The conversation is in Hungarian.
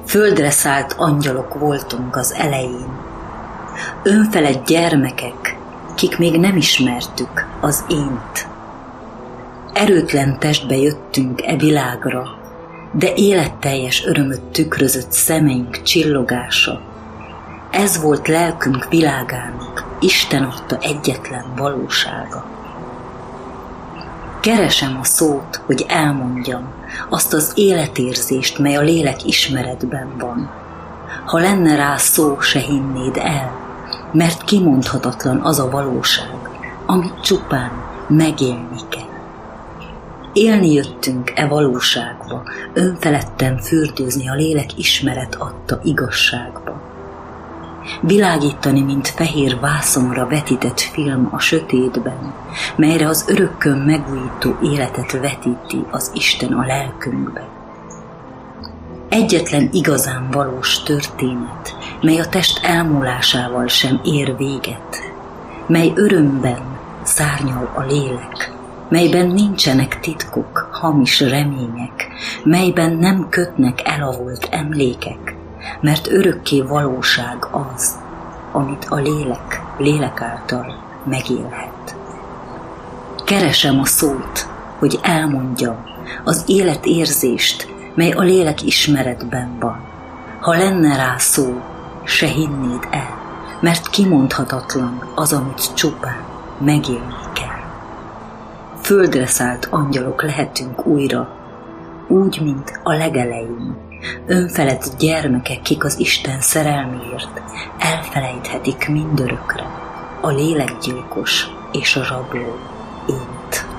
Földre szállt angyalok voltunk az elején, önfelett gyermekek, kik még nem ismertük az ént. Erőtlen testbe jöttünk e világra, de életteljes örömöt tükrözött szemeink csillogása. Ez volt lelkünk világának, Isten adta egyetlen valósága. Keresem a szót, hogy elmondjam azt az életérzést, mely a lélek ismeretben van. Ha lenne rá szó, se hinnéd el, mert kimondhatatlan az a valóság, amit csupán megélni kell. Élni jöttünk e valóságba, önfeledten fürdőzni a lélek ismeret adta igazságba. Világítani, mint fehér vászonra vetített film a sötétben, melyre az örökkön megújító életet vetíti az Isten a lelkünkbe. Egyetlen igazán valós történet, mely a test elmúlásával sem ér véget, mely örömben szárnyal a lélek, melyben nincsenek titkok, hamis remények, melyben nem kötnek elavult emlékek, mert örökké valóság az, amit a lélek által megélhet. Keresem a szót, hogy elmondjam az életérzést, mely a lélek ismeretben van. Ha lenne rá szó, se hinnéd el, mert kimondhatatlan az, amit csupán megélni kell. Földre szállt angyalok lehetünk újra, úgy, mint a legelején, önfelett gyermekek, kik az Isten szerelméért elfelejthetik mindörökre a lélekgyilkos és a rabló ént.